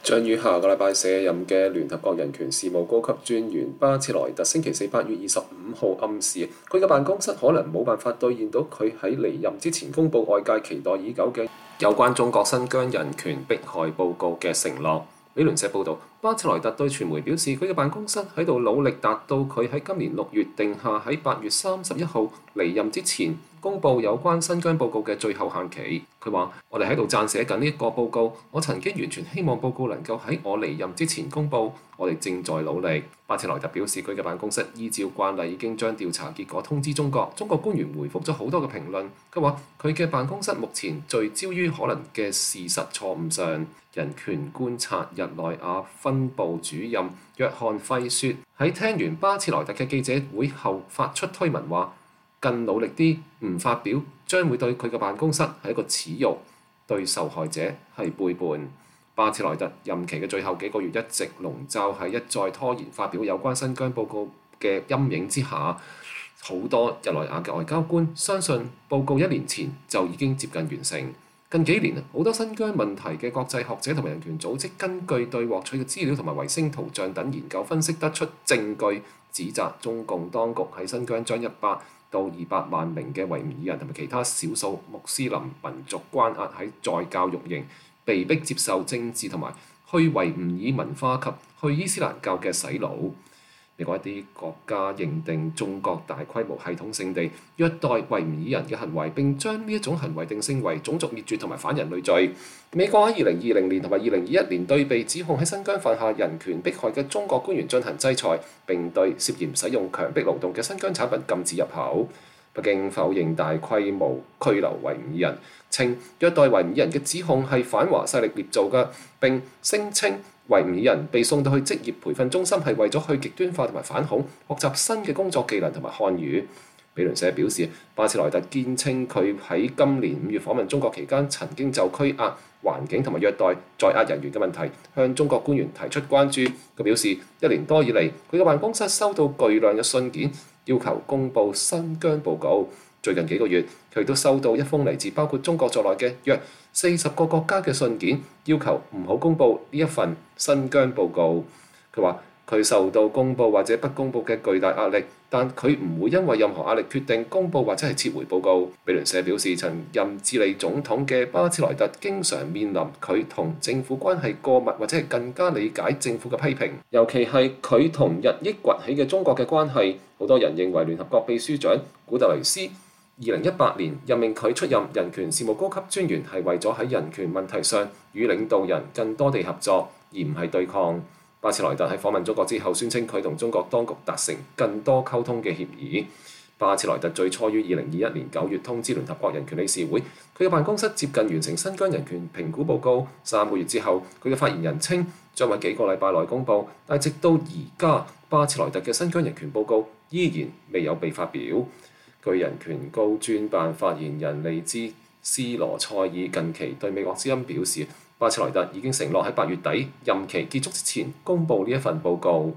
將於下個禮拜卸任嘅聯合國人權事務高級專員巴切萊特星期四8月25號暗示，佢嘅辦公室可能冇辦法兌現到佢喺離任之前公佈外界期待已久嘅有關中國新疆人權迫害報告嘅承諾。美聯社報導，巴切萊特對傳媒表示，佢嘅辦公室喺度努力達到佢喺今年6月定下喺8月31號離任之前公佈有關新疆報告嘅最後限期。佢話：我哋喺度撰寫緊呢一個報告，我曾經完全希望報告能夠喺我離任之前公佈，我哋正在努力。巴切萊特表示，佢嘅辦公室依照慣例已經將調查結果通知中國官員回覆咗好多嘅評論。佢話：佢嘅辦公室目前聚焦於可能嘅事實錯誤上。人權觀察日內瓦分部主任約翰費雪喺聽完巴切萊特嘅記者會後發出推文話：更努力啲唔發表將會對佢嘅辦公室係一個恥辱，對受害者係背叛。巴切萊特任期嘅最後幾個月一直籠罩喺一再拖延發表有關新疆報告嘅陰影之下，好多日內瓦嘅外交官相信報告1年前就已經接近完成。近幾年，好多新疆問題嘅國際學者同埋人權組織根據對獲取嘅資料同埋衛星圖像等研究分析得出證據，指責中共當局喺新疆將100到200萬名嘅維吾爾人同埋其他少數穆斯林民族關押喺在教育營，被迫接受政治同埋去維吾爾文化及去伊斯蘭教嘅洗腦。美國一啲國家認定中國大規模系統性地虐待維吾爾人嘅行為，並將呢一種行為定性為種族滅絕同埋反人類罪。美國喺2020年同埋2021年對被指控喺新疆犯下人權迫害嘅中國官員進行制裁，並對涉嫌使用強迫勞動嘅新疆產品禁止入口。北京否認大規模拘留維吾爾人，稱虐待維吾爾人嘅指控係反華勢力捏造嘅，並聲稱維吾爾人被送到去職業培訓中心係為咗去極端化同埋反恐，學習新嘅工作技能同埋漢語。美聯社表示，巴切萊特堅稱佢喺今年5月訪問中國期間，曾經就拘押環境同埋虐待在押人員嘅問題向中國官員提出關注。佢表示，1年多以嚟，佢嘅辦公室收到巨量嘅信件，要求公佈新疆報告。最近幾個月，佢都收到一封嚟自包括中國在內嘅約40個國家嘅信件，要求唔好公佈呢一份新疆報告。佢話佢受到公佈或者不公佈嘅巨大壓力，但佢唔會因為任何壓力決定公佈或者係撤回報告。美聯社表示，曾任智利總統嘅巴切萊特經常面臨佢同政府關係過密或者係更加理解政府嘅批評，尤其係佢同日益崛起嘅中國嘅關係。好多人認為聯合國秘書長古特雷斯2018年任命佢出任人權事務高級專員，係為咗喺人權問題上與領導人更多地合作，而唔係對抗。巴切萊特喺訪問中國之後，宣稱佢同中國當局達成更多溝通嘅協議。巴切萊特最初於2021年9月通知聯合國人權理事會，佢嘅辦公室接近完成新疆人權評估報告。3個月之後，佢嘅發言人稱將喺幾個禮拜內公佈，但直到而家，巴切萊特嘅新疆人權報告依然未有被發表。據人權高專辦發言人利茲斯羅塞爾近期對美國之音表示，巴切萊特已經承諾喺8月底任期結束之前公佈呢一份報告。